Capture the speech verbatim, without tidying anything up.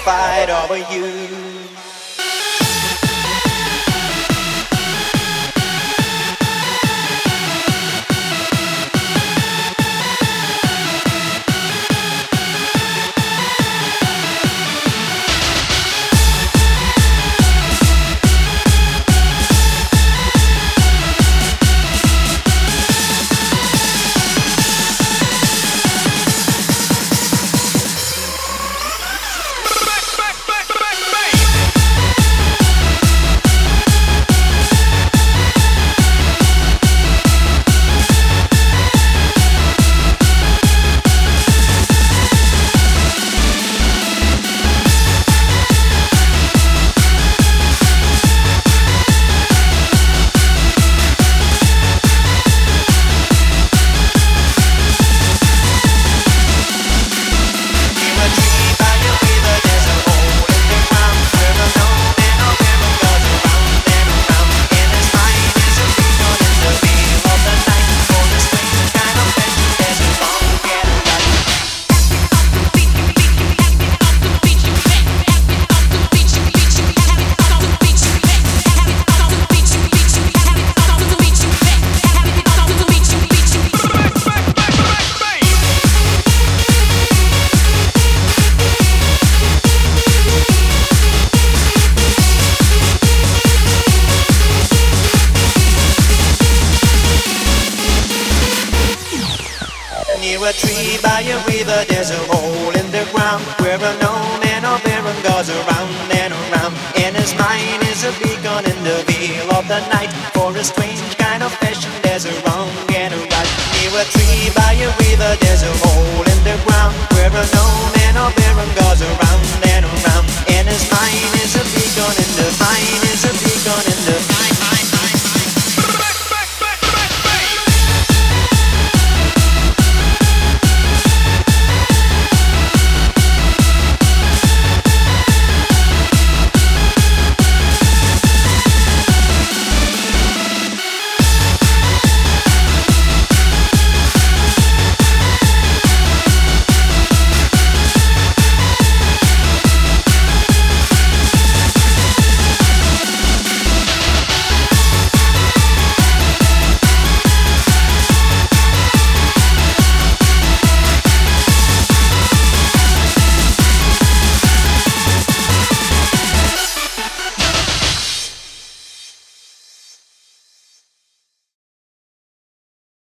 fight over you. Near a tree by a river, there's a hole in the ground where an old man of Aaron goes around and around. And his mind is a beacon in the veil of the night. For a strange kind of passion, there's a wrong and a right. Near a tree by a river, there's a hole in the ground where an old